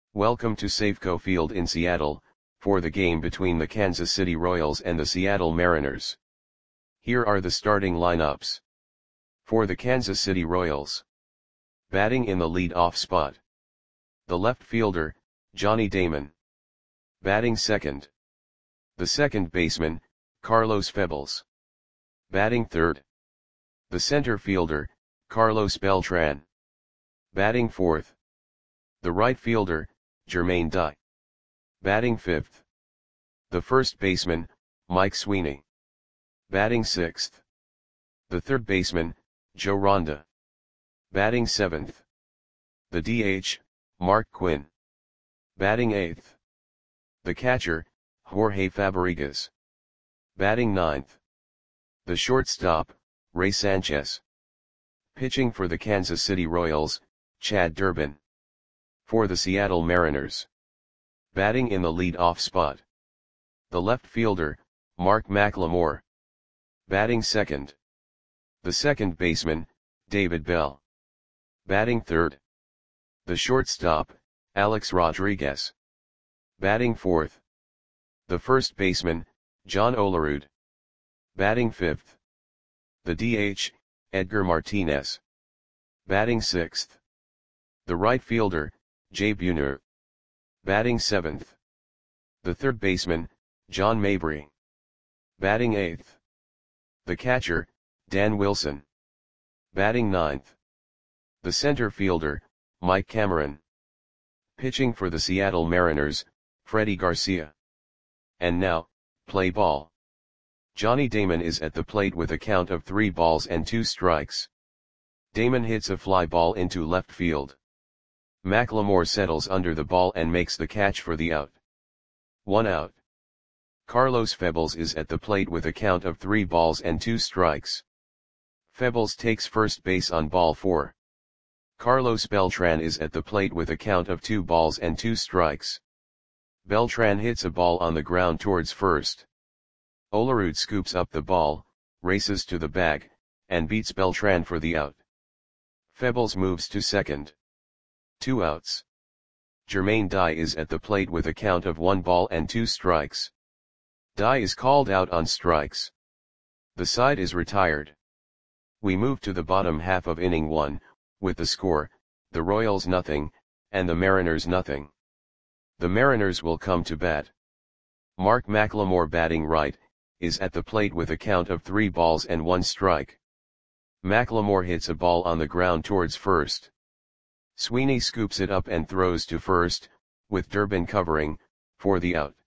Welcome to Safeco Field in Seattle, for the game between the Kansas City Royals and the Seattle Mariners. Here are the starting lineups. For the Kansas City Royals. Batting in the lead-off spot. The left fielder, Johnny Damon. Batting second. The second baseman, Carlos Febles. Batting third. The center fielder, Carlos Beltran. Batting fourth. The right fielder, Jermaine Dye. Batting fifth. The first baseman, Mike Sweeney. Batting sixth. The third baseman, Joe Ronda. Batting seventh. The DH, Mark Quinn. Batting eighth. The catcher, Jorge Fabrigas. Batting ninth. The shortstop, Ray Sanchez. Pitching for the Kansas City Royals, Chad Durbin. For the Seattle Mariners. Batting in the lead-off spot. The left fielder, Mark McLemore. Batting second. The second baseman, David Bell. Batting third. The shortstop, Alex Rodriguez. Batting fourth. The first baseman, John Olerud. Batting fifth. The DH, Edgar Martinez. Batting sixth. The right fielder, Jay Buhner. Batting seventh. The third baseman, John Mabry. Batting eighth. The catcher, Dan Wilson. Batting ninth. The center fielder, Mike Cameron. Pitching for the Seattle Mariners, Freddie Garcia. And now, play ball. Johnny Damon is at the plate with a count of 3 balls and 2 strikes. Damon hits a fly ball into left field. McLemore settles under the ball and makes the catch for the out. 1 out. Carlos Febles is at the plate with a count of 3 balls and 2 strikes. Febles takes first base on ball 4. Carlos Beltran is at the plate with a count of 2 balls and 2 strikes. Beltran hits a ball on the ground towards first. Olerud scoops up the ball, races to the bag, and beats Beltran for the out. Febles moves to second. 2 outs. Jermaine Dye is at the plate with a count of 1 ball and 2 strikes. Dye is called out on strikes. The side is retired. We move to the bottom half of inning 1, with the score, the Royals nothing, and the Mariners nothing. The Mariners will come to bat. Mark McLemore batting right, is at the plate with a count of 3 balls and 1 strike. McLemore hits a ball on the ground towards first. Sweeney scoops it up and throws to first, with Durbin covering, for the out.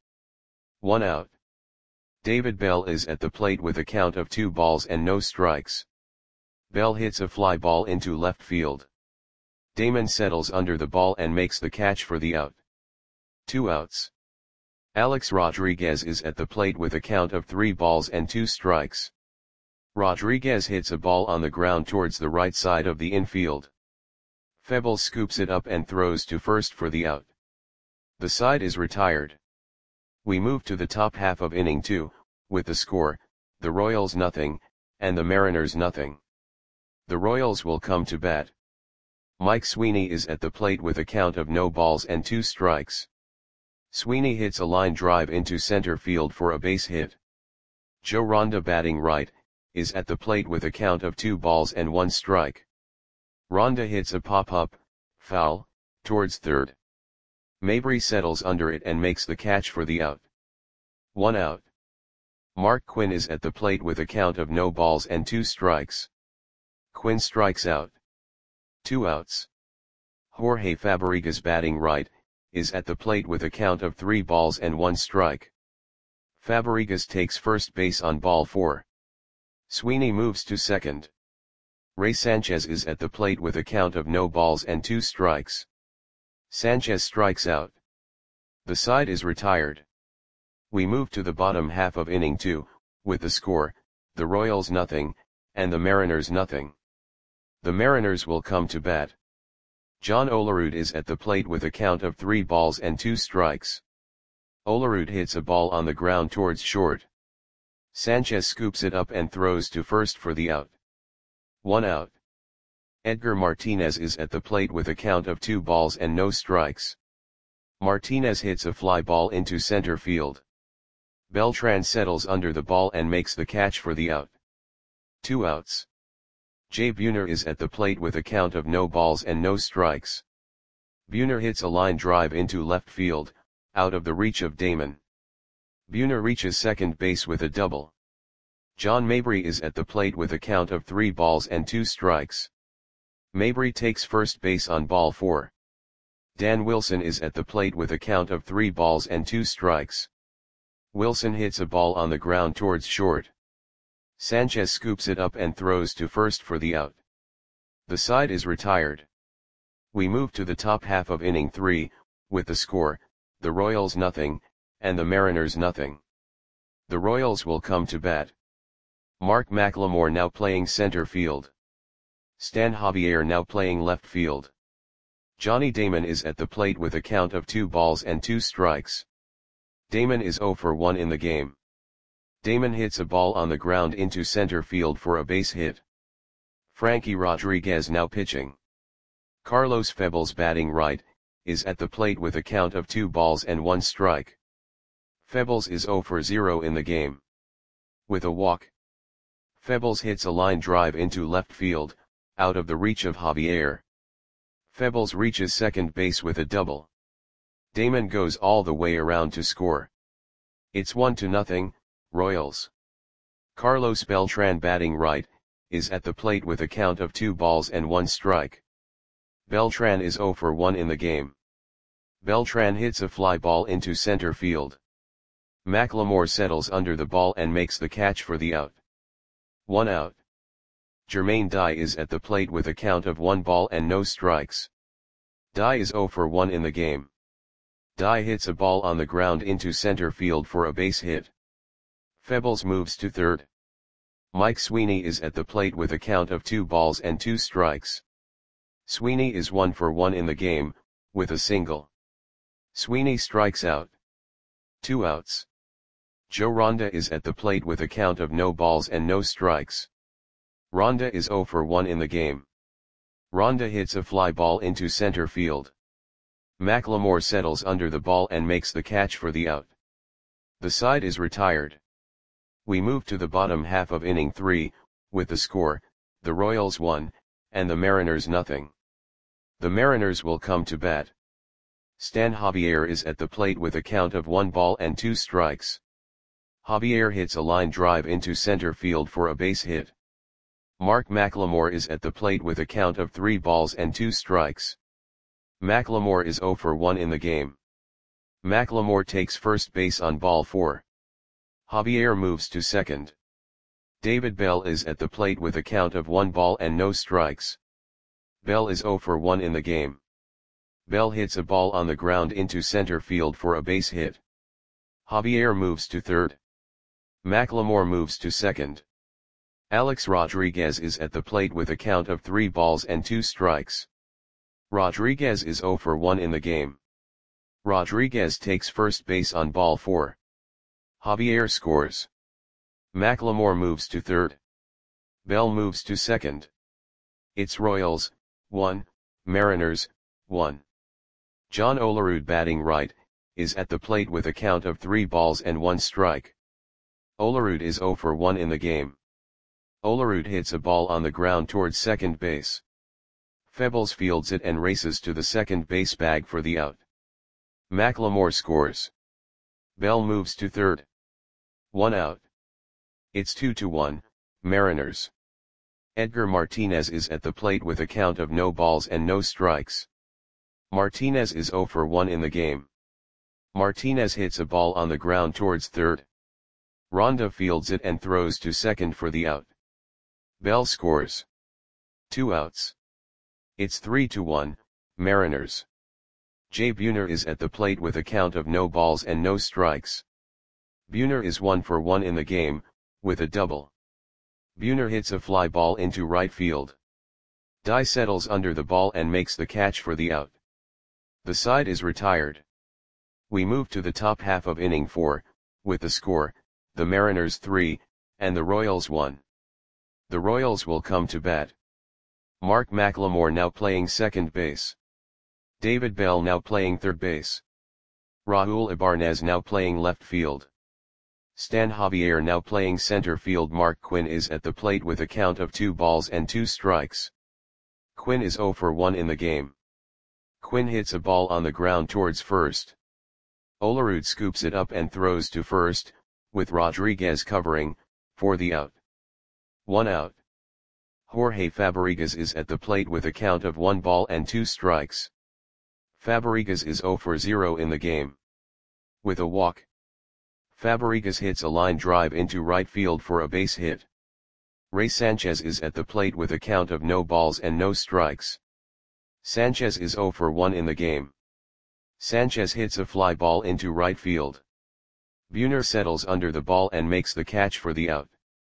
1 out. David Bell is at the plate with a count of 2 balls and no strikes. Bell hits a fly ball into left field. Damon settles under the ball and makes the catch for the out. 2 outs. Alex Rodriguez is at the plate with a count of 3 balls and 2 strikes. Rodriguez hits a ball on the ground towards the right side of the infield. Febles scoops it up and throws to first for the out. The side is retired. We move to the top half of inning 2, with the score, the Royals nothing, and the Mariners nothing. The Royals will come to bat. Mike Sweeney is at the plate with a count of no balls and 2 strikes. Sweeney hits a line drive into center field for a base hit. Joe Ronda batting right, is at the plate with a count of 2 balls and 1 strike. Ronda hits a pop-up, foul, towards third. Mabry settles under it and makes the catch for the out. 1 out. Mark Quinn is at the plate with a count of no balls and 2 strikes. Quinn strikes out. 2 outs. Jorge Fabrigas batting right, is at the plate with a count of 3 balls and 1 strike. Fabrigas takes first base on ball 4. Sweeney moves to second. Ray Sanchez is at the plate with a count of no balls and 2 strikes. Sanchez strikes out. The side is retired. We move to the bottom half of inning 2, with the score, the Royals nothing, and the Mariners nothing. The Mariners will come to bat. John Olerud is at the plate with a count of 3 balls and 2 strikes. Olerud hits a ball on the ground towards short. Sanchez scoops it up and throws to first for the out. 1 out. Edgar Martinez is at the plate with a count of 2 balls and no strikes. Martinez hits a fly ball into center field. Beltran settles under the ball and makes the catch for the out. 2 outs. Jay Buhner is at the plate with a count of no balls and no strikes. Buhner hits a line drive into left field, out of the reach of Damon. Buhner reaches second base with a double. John Mabry is at the plate with a count of 3 balls and 2 strikes. Mabry takes first base on ball 4. Dan Wilson is at the plate with a count of 3 balls and 2 strikes. Wilson hits a ball on the ground towards short. Sanchez scoops it up and throws to first for the out. The side is retired. We move to the top half of inning 3, with the score, the Royals nothing, and the Mariners nothing. The Royals will come to bat. Mark McLemore now playing center field. Stan Javier now playing left field. Johnny Damon is at the plate with a count of 2 balls and 2 strikes. Damon is 0 for 1 in the game. Damon hits a ball on the ground into center field for a base hit. Frankie Rodriguez now pitching. Carlos Febles batting right, is at the plate with a count of 2 balls and 1 strike. Febles is 0 for 0 in the game. With a walk. Febles hits a line drive into left field, out of the reach of Javier. Febles reaches second base with a double. Damon goes all the way around to score. It's 1-0, Royals. Carlos Beltran batting right, is at the plate with a count of 2 balls and 1 strike. Beltran is 0 for 1 in the game. Beltran hits a fly ball into center field. McLemore settles under the ball and makes the catch for the out. 1 out. Jermaine Dye is at the plate with a count of 1 ball and no strikes. Dye is 0 for 1 in the game. Dye hits a ball on the ground into center field for a base hit. Febles moves to third. Mike Sweeney is at the plate with a count of 2 balls and 2 strikes. Sweeney is 1 for 1 in the game, with a single. Sweeney strikes out. 2 outs. Joe Ronda is at the plate with a count of no balls and no strikes. Ronda is 0 for 1 in the game. Ronda hits a fly ball into center field. McLemore settles under the ball and makes the catch for the out. The side is retired. We move to the bottom half of inning 3, with the score, the Royals 1, and the Mariners nothing. The Mariners will come to bat. Stan Javier is at the plate with a count of 1 ball and 2 strikes. Javier hits a line drive into center field for a base hit. Mark McLemore is at the plate with a count of 3 balls and 2 strikes. McLemore is 0 for 1 in the game. McLemore takes first base on ball 4. Javier moves to second. David Bell is at the plate with a count of 1 ball and no strikes. Bell is 0 for 1 in the game. Bell hits a ball on the ground into center field for a base hit. Javier moves to third. McLemore moves to second. Alex Rodriguez is at the plate with a count of 3 balls and 2 strikes. Rodriguez is 0 for 1 in the game. Rodriguez takes first base on ball 4. Javier scores. McLemore moves to third. Bell moves to second. It's Royals, 1, Mariners, 1. John Olerud batting right, is at the plate with a count of 3 balls and 1 strike. Olerud is 0 for 1 in the game. Olerud hits a ball on the ground towards second base. Febles fields it and races to the second base bag for the out. McLemore scores. Bell moves to third. 1 out. It's 2-1, Mariners. Edgar Martinez is at the plate with a count of no balls and no strikes. Martinez is 0 for 1 in the game. Martinez hits a ball on the ground towards third. Ronda fields it and throws to second for the out. Bell scores. 2 outs. It's 3-1, Mariners. Jay Buhner is at the plate with a count of no balls and no strikes. Buhner is 1 for 1 in the game, with a double. Buhner hits a fly ball into right field. Dye settles under the ball and makes the catch for the out. The side is retired. We move to the top half of inning 4, with the score, the Mariners 3, and the Royals 1. The Royals will come to bat. Mark McLemore now playing second base. David Bell now playing third base. Raul Ibarnez now playing left field. Stan Javier now playing center field. Mark Quinn is at the plate with a count of 2 balls and 2 strikes. Quinn is 0 for 1 in the game. Quinn hits a ball on the ground towards first. Olerud scoops it up and throws to first, with Rodriguez covering, for the out. 1 out. Jorge Fabregas is at the plate with a count of 1 ball and 2 strikes. Fabregas is 0 for 0 in the game. With a walk, Fabregas hits a line drive into right field for a base hit. Ray Sanchez is at the plate with a count of no balls and no strikes. Sanchez is 0 for 1 in the game. Sanchez hits a fly ball into right field. Buhner settles under the ball and makes the catch for the out.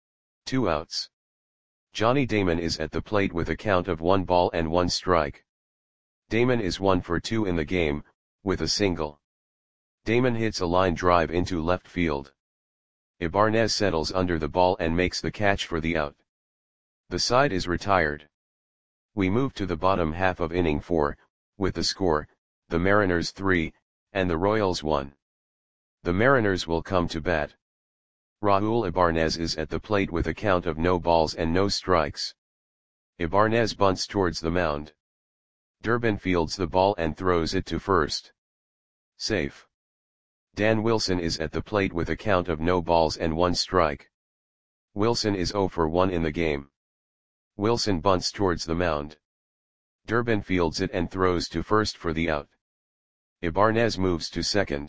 2 outs. Johnny Damon is at the plate with a count of 1 ball and 1 strike. Damon is 1 for 2 in the game, with a single. Damon hits a line drive into left field. Ibarnez settles under the ball and makes the catch for the out. The side is retired. We move to the bottom half of inning 4, with the score, the Mariners 3, and the Royals 1. The Mariners will come to bat. Raul Ibarnez is at the plate with a count of no balls and no strikes. Ibarnez bunts towards the mound. Durbin fields the ball and throws it to first. Safe. Dan Wilson is at the plate with a count of no balls and 1 strike. Wilson is 0 for 1 in the game. Wilson bunts towards the mound. Durbin fields it and throws to first for the out. Ibarnez moves to second.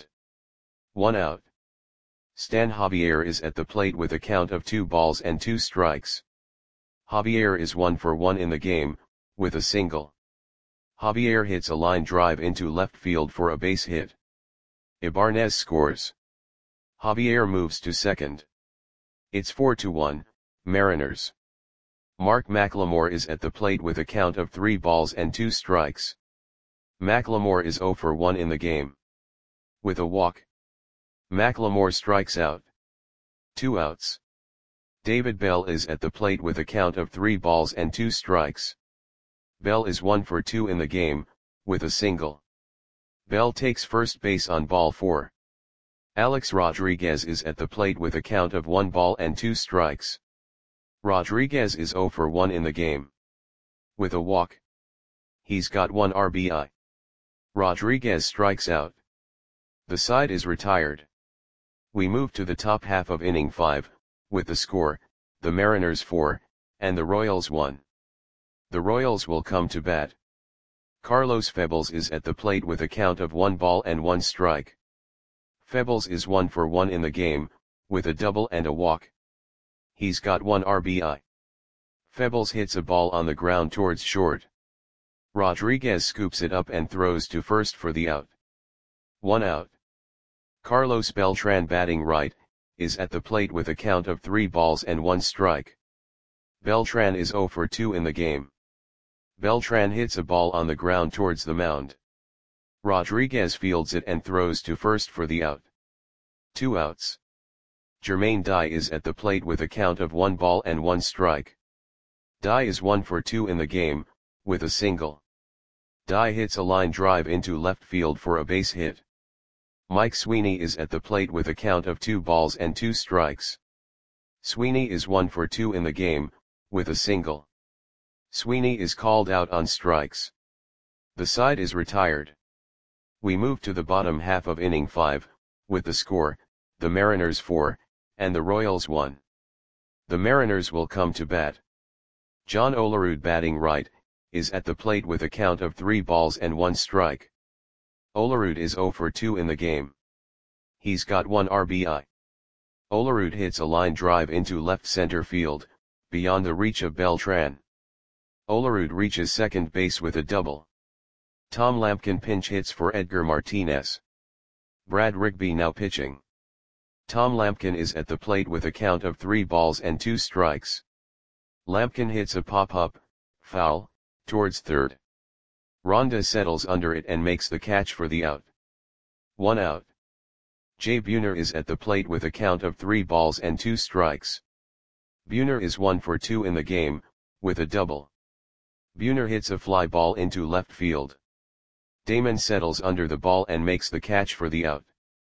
1 out. Stan Javier is at the plate with a count of 2 balls and 2 strikes. Javier is 1 for 1 in the game, with a single. Javier hits a line drive into left field for a base hit. Ibarnez scores. Javier moves to second. It's 4-1, Mariners. Mark McLemore is at the plate with a count of 3 balls and 2 strikes. McLemore is 0 for 1 in the game. With a walk, McLemore strikes out. 2 outs. David Bell is at the plate with a count of 3 balls and 2 strikes. Bell is 1 for 2 in the game, with a single. Bell takes first base on ball 4. Alex Rodriguez is at the plate with a count of 1 ball and 2 strikes. Rodriguez is 0 for 1 in the game. With a walk, he's got 1 RBI. Rodriguez strikes out. The side is retired. We move to the top half of inning 5, with the score, the Mariners 4, and the Royals 1. The Royals will come to bat. Carlos Febles is at the plate with a count of 1 ball and 1 strike. Febles is 1 for 1 in the game, with a double and a walk. He's got 1 RBI. Febles hits a ball on the ground towards short. Rodriguez scoops it up and throws to first for the out. 1 out. Carlos Beltran batting right, is at the plate with a count of 3 balls and 1 strike. Beltran is 0 for 2 in the game. Beltran hits a ball on the ground towards the mound. Rodriguez fields it and throws to first for the out. 2 outs. Jermaine Dye is at the plate with a count of 1 ball and 1 strike. Dye is 1 for 2 in the game, with a single. Dye hits a line drive into left field for a base hit. Mike Sweeney is at the plate with a count of 2 balls and 2 strikes. Sweeney is 1 for 2 in the game, with a single. Sweeney is called out on strikes. The side is retired. We move to the bottom half of inning 5, with the score, the Mariners 4, and the Royals 1. The Mariners will come to bat. John Olerud batting right, is at the plate with a count of 3 balls and 1 strike. Olerud is 0 for 2 in the game. He's got 1 RBI. Olerud hits a line drive into left center field, beyond the reach of Beltran. Olerud reaches second base with a double. Tom Lampkin pinch hits for Edgar Martinez. Brad Rigby now pitching. Tom Lampkin is at the plate with a count of 3 balls and 2 strikes. Lampkin hits a pop-up, foul, towards third. Ronda settles under it and makes the catch for the out. 1 out. Jay Buhner is at the plate with a count of 3 balls and 2 strikes. Buhner is 1 for 2 in the game, with a double. Buhner hits a fly ball into left field. Damon settles under the ball and makes the catch for the out.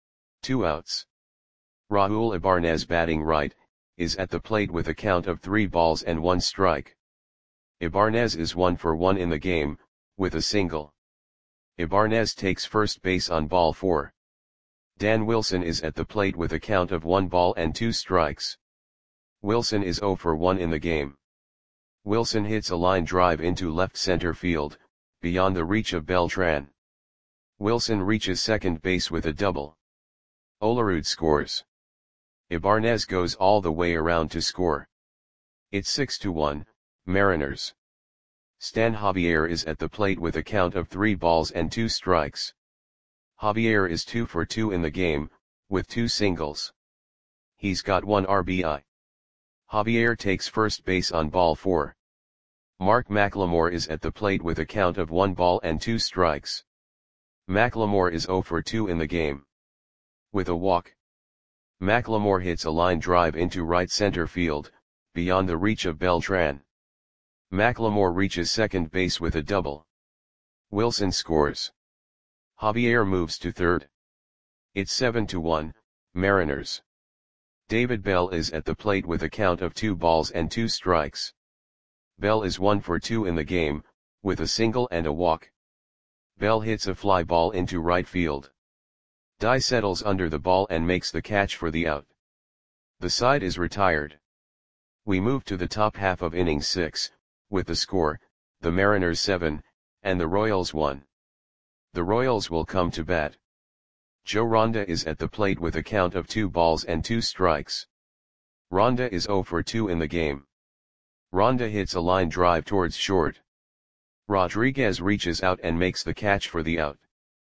2 outs. Raul Ibanez batting right, is at the plate with a count of 3 balls and 1 strike. Ibanez is 1 for 1 in the game, with a single. Ibanez takes first base on ball 4. Dan Wilson is at the plate with a count of 1 ball and 2 strikes. Wilson is 0 for 1 in the game. Wilson hits a line drive into left center field, beyond the reach of Beltran. Wilson reaches second base with a double. Olerud scores. Ibanez goes all the way around to score. It's 6-1, Mariners. Stan Javier is at the plate with a count of 3 balls and 2 strikes. Javier is 2 for 2 in the game, with 2 singles. He's got 1 RBI. Javier takes first base on ball 4. Mark McLemore is at the plate with a count of 1 ball and 2 strikes. McLemore is 0 for 2 in the game. With a walk, McLemore hits a line drive into right center field, beyond the reach of Beltran. McLemore reaches second base with a double. Wilson scores. Javier moves to third. It's 7-1, Mariners. David Bell is at the plate with a count of 2 balls and 2 strikes. Bell is 1 for 2 in the game, with a single and a walk. Bell hits a fly ball into right field. Dye settles under the ball and makes the catch for the out. The side is retired. We move to the top half of inning 6, with the score, the Mariners 7, and the Royals 1. The Royals will come to bat. Joe Ronda is at the plate with a count of 2 balls and 2 strikes. Ronda is 0 for 2 in the game. Ronda hits a line drive towards short. Rodriguez reaches out and makes the catch for the out.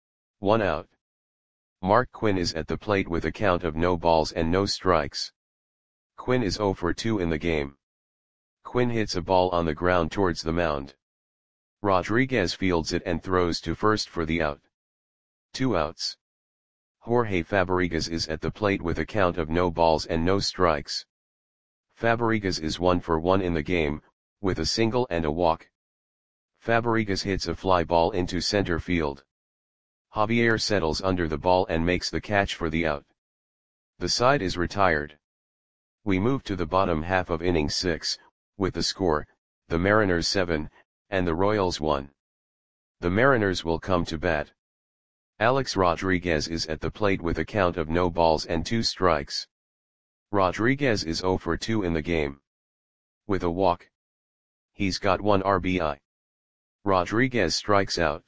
1 out. Mark Quinn is at the plate with a count of no balls and no strikes. Quinn is 0 for 2 in the game. Quinn hits a ball on the ground towards the mound. Rodriguez fields it and throws to first for the out. 2 outs. Jorge Fabregas is at the plate with a count of no balls and no strikes. Fabregas is 1 for 1 in the game, with a single and a walk. Fabregas hits a fly ball into center field. Javier settles under the ball and makes the catch for the out. The side is retired. We move to the bottom half of inning 6, with the score, the Mariners 7, and the Royals 1. The Mariners will come to bat. Alex Rodriguez is at the plate with a count of no balls and 2 strikes. Rodriguez is 0 for 2 in the game. With a walk, he's got 1 RBI. Rodriguez strikes out.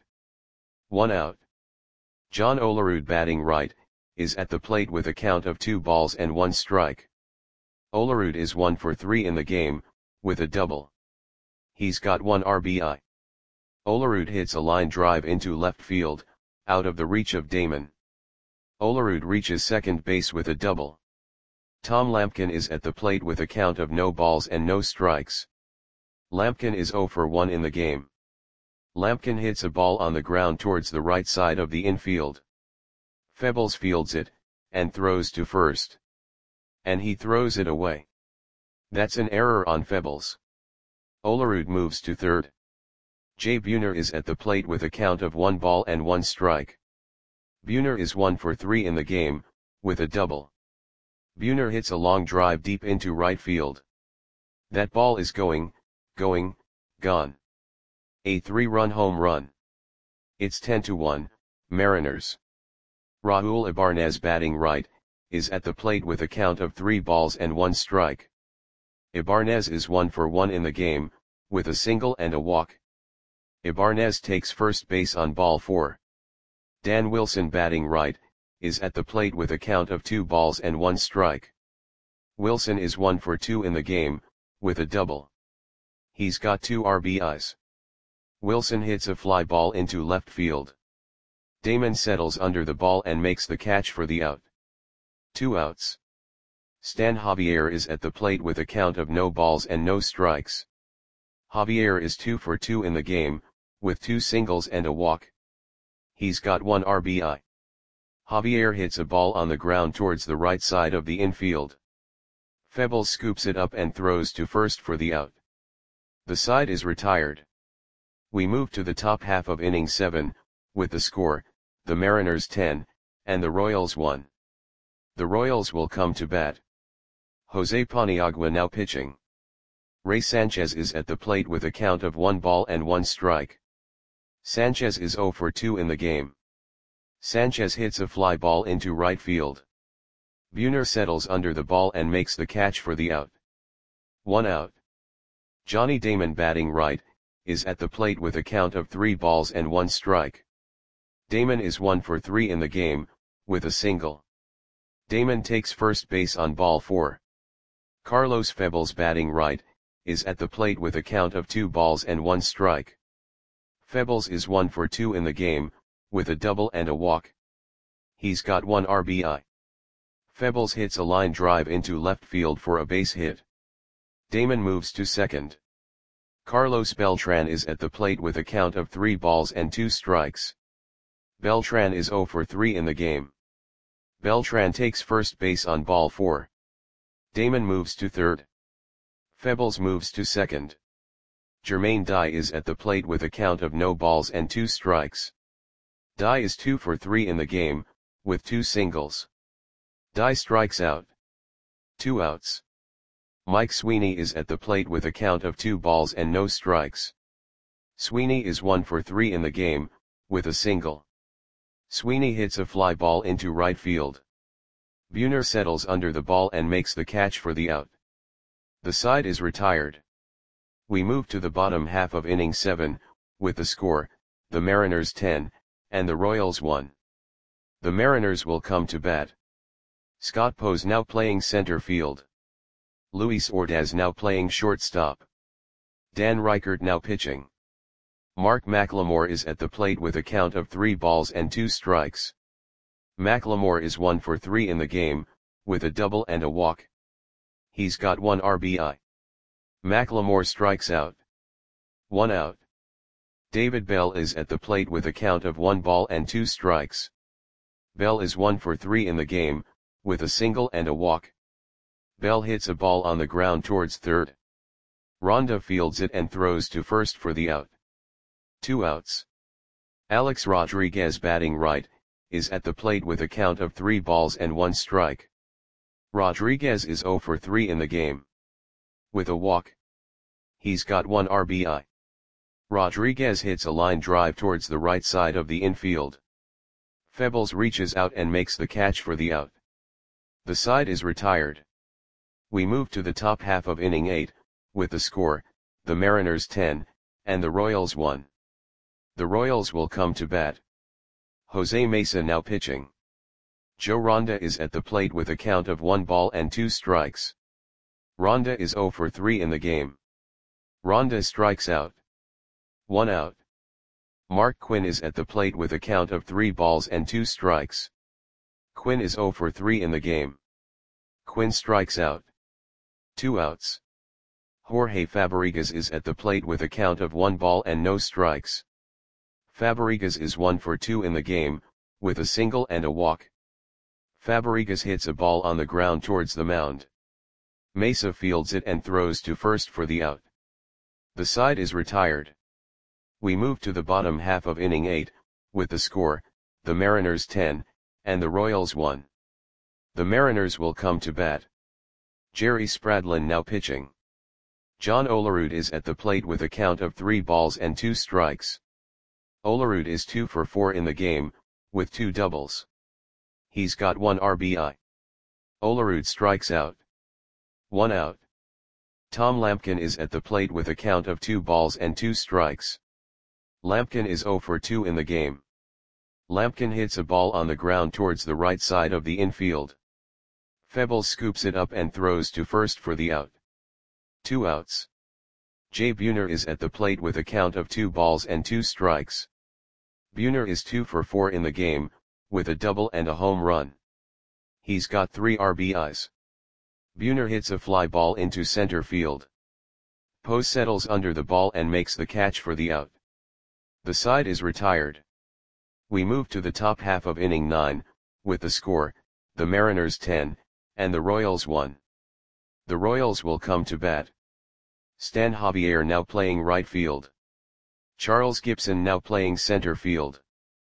1 out. John Olerud batting right, is at the plate with a count of 2 balls and 1 strike. Olerud is 1 for 3 in the game, with a double. He's got 1 RBI. Olerud hits a line drive into left field, out of the reach of Damon. Olerud reaches second base with a double. Tom Lampkin is at the plate with a count of no balls and no strikes. Lampkin is 0 for 1 in the game. Lampkin hits a ball on the ground towards the right side of the infield. Febles fields it, and throws to first. And he throws it away. That's an error on Febles. Olerud moves to third. Jay Buhner is at the plate with a count of 1 ball and 1 strike. Buhner is 1 for 3 in the game, with a double. Buhner hits a long drive deep into right field. That ball is gone. A 3-run home run. It's 10-1, Mariners. Raul Ibanez batting right, is at the plate with a count of 3 balls and 1 strike. Ibanez is 1 for 1 in the game, with a single and a walk. Ibanez takes first base on ball 4. Dan Wilson batting right, is at the plate with a count of 2 balls and 1 strike. Wilson is 1 for 2 in the game, with a double. He's got 2 RBIs. Wilson hits a fly ball into left field. Damon settles under the ball and makes the catch for the out. 2 outs. Stan Javier is at the plate with a count of no balls and no strikes. Javier is 2 for 2 in the game, with 2 singles and a walk. He's got 1 RBI. Javier hits a ball on the ground towards the right side of the infield. Febles scoops it up and throws to first for the out. The side is retired. We move to the top half of inning 7, with the score, the Mariners 10, and the Royals 1. The Royals will come to bat. Jose Paniagua now pitching. Ray Sanchez is at the plate with a count of 1 ball and 1 strike. Sanchez is 0 for 2 in the game. Sanchez hits a fly ball into right field. Buhner settles under the ball and makes the catch for the out. 1 out. Johnny Damon batting right, is at the plate with a count of 3 balls and 1 strike. Damon is 1 for 3 in the game, with a single. Damon takes first base on ball 4. Carlos Febles batting right, is at the plate with a count of 2 balls and 1 strike. Febles is 1 for 2 in the game, with a double and a walk. He's got 1 RBI. Febles hits a line drive into left field for a base hit. Damon moves to second. Carlos Beltran is at the plate with a count of 3 balls and 2 strikes. Beltran is 0 for 3 in the game. Beltran takes first base on ball 4. Damon moves to third. Febles moves to second. Jermaine Dye is at the plate with a count of no balls and 2 strikes. Dye is 2 for 3 in the game, with 2 singles. Dye strikes out. 2 outs. Mike Sweeney is at the plate with a count of 2 balls and no strikes. Sweeney is 1 for 3 in the game, with a single. Sweeney hits a fly ball into right field. Buhner settles under the ball and makes the catch for the out. The side is retired. We move to the bottom half of inning 7, with the score, the Mariners 10, and the Royals 1. The Mariners will come to bat. Scott Pose now playing center field. Luis Ordaz now playing shortstop. Dan Reichert now pitching. Mark McLemore is at the plate with a count of 3 balls and 2 strikes. McLemore is 1 for 3 in the game, with a double and a walk. He's got 1 RBI. McLemore strikes out. 1 out. David Bell is at the plate with a count of 1 ball and 2 strikes. Bell is 1 for 3 in the game, with a single and a walk. Bell hits a ball on the ground towards third. Ronda fields it and throws to first for the out. 2 outs. Alex Rodriguez batting right, is at the plate with a count of 3 balls and 1 strike. Rodriguez is 0 for 3 in the game. With a walk. He's got 1 RBI. Rodriguez hits a line drive towards the right side of the infield. Febles reaches out and makes the catch for the out. The side is retired. We move to the top half of inning 8, with the score, the Mariners 10, and the Royals 1. The Royals will come to bat. Jose Mesa now pitching. Joe Ronda is at the plate with a count of 1 ball and 2 strikes. Ronda is 0 for 3 in the game. Ronda strikes out. 1 out. Mark Quinn is at the plate with a count of 3 balls and 2 strikes. Quinn is 0 for 3 in the game. Quinn strikes out. 2 outs. Jorge Fabregas is at the plate with a count of 1 ball and no strikes. Fabregas is 1 for 2 in the game, with a single and a walk. Fabregas hits a ball on the ground towards the mound. Mesa fields it and throws to first for the out. The side is retired. We move to the bottom half of inning 8, with the score, the Mariners 10, and the Royals 1. The Mariners will come to bat. Jerry Spradlin now pitching. John Olerud is at the plate with a count of 3 balls and 2 strikes. Olerud is 2 for 4 in the game, with 2 doubles. He's got 1 RBI. Olerud strikes out. 1 out. Tom Lampkin is at the plate with a count of 2 balls and 2 strikes. Lampkin is 0 for 2 in the game. Lampkin hits a ball on the ground towards the right side of the infield. Febles scoops it up and throws to first for the out. 2 outs. Jay Buhner is at the plate with a count of 2 balls and 2 strikes. Buhner is 2 for 4 in the game, with a double and a home run. He's got 3 RBIs. Buhner hits a fly ball into center field. Pose settles under the ball and makes the catch for the out. The side is retired. We move to the top half of inning 9, with the score, the Mariners 10, and the Royals 1. The Royals will come to bat. Stan Javier now playing right field. Charles Gibson now playing center field.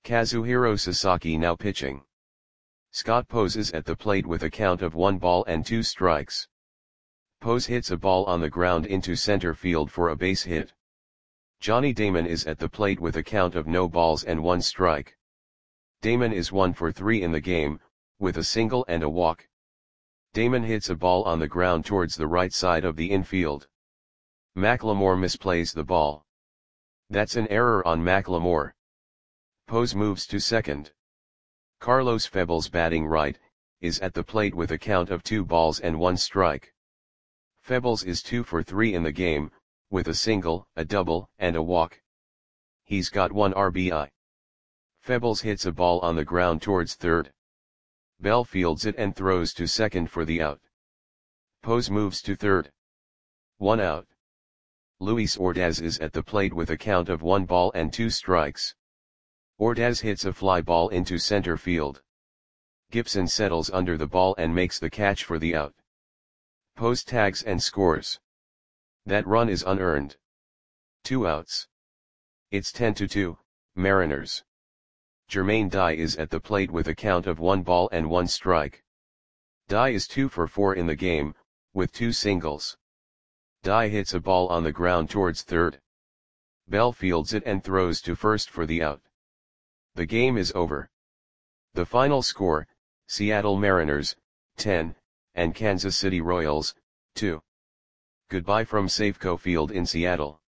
Kazuhiro Sasaki now pitching. Scott poses at the plate with a count of 1 ball and 2 strikes. Pose hits a ball on the ground into center field for a base hit. Johnny Damon is at the plate with a count of no balls and 1 strike. Damon is 1 for 3 in the game, with a single and a walk. Damon hits a ball on the ground towards the right side of the infield. McLemore misplays the ball. That's an error on McLemore. Pose moves to second. Carlos Febles, batting right, is at the plate with a count of 2 balls and 1 strike. Febles is 2 for 3 in the game, with a single, a double, and a walk. He's got 1 RBI. Febles hits a ball on the ground towards third. Bell fields it and throws to second for the out. Pose moves to third. 1 out. Luis Ordaz is at the plate with a count of 1 ball and 2 strikes. Ordaz hits a fly ball into center field. Gibson settles under the ball and makes the catch for the out. Pose tags and scores. That run is unearned. 2 outs. It's 10-2, Mariners. Jermaine Dye is at the plate with a count of 1 ball and 1 strike. Dye is 2 for 4 in the game, with 2 singles. Dye hits a ball on the ground towards third. Bell fields it and throws to first for the out. The game is over. The final score, Seattle Mariners, 10, and Kansas City Royals, 2. Goodbye from Safeco Field in Seattle.